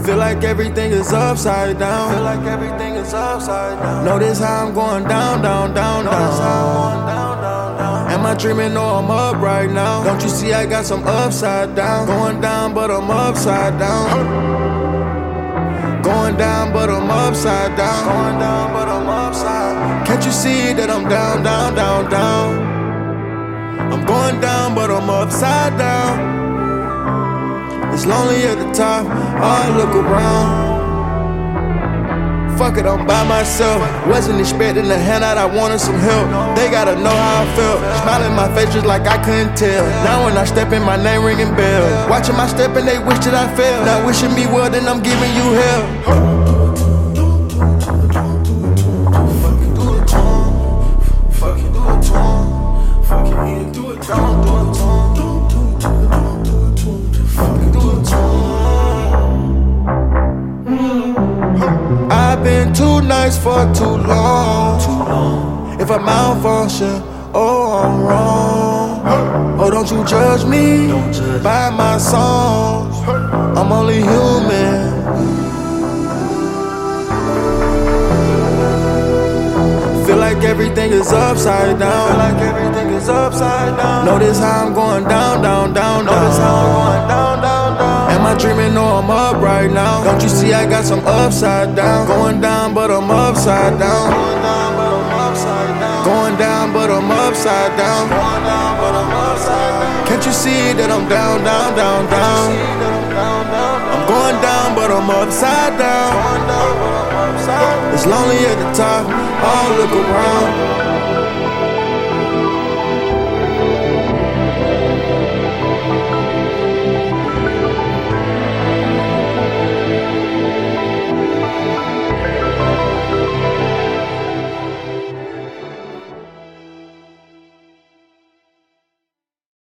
Feel like everything is upside down. Feel like everything is upside down. Notice how I'm going down, down, down, Notice how I'm down. going down, down, down. Am I dreaming? No, I'm up right now. Don't you see I got some upside down? Going down, but I'm upside down. Going down, but I'm upside down. Going down, but I'm upside. Can't you see that I'm down, down, down, down? I'm going down, but I'm upside down. It's lonely at the top, I look around. Fuck it, I'm by myself. Wasn't expecting a handout, I wanted some help. They gotta know how I felt. Smiling my face just like I couldn't tell. Now when I step in, my name ringing bells. Watching my step and they wish that I failed. Not wishing me well, then I'm giving you hell. I've been too nice for too long. If I malfunction, oh, I'm wrong. Oh, don't you judge me by my songs. I'm only human. Feel like everything is upside down. Feel like everything is upside down. Notice how I'm going down, down, down, down. Notice how I'm going down, down, down. Am I dreaming? No, I'm up right now. Don't you see I got some upside down? Going down, but I'm upside down. Going down, but I'm upside down. Going down, but I'm upside down. Going down, but I'm upside down. Can't you see that I'm down, down, down, down? I'm going down, but I'm upside down. Going down, but I'm upside down. It's lonely at the top, all look around.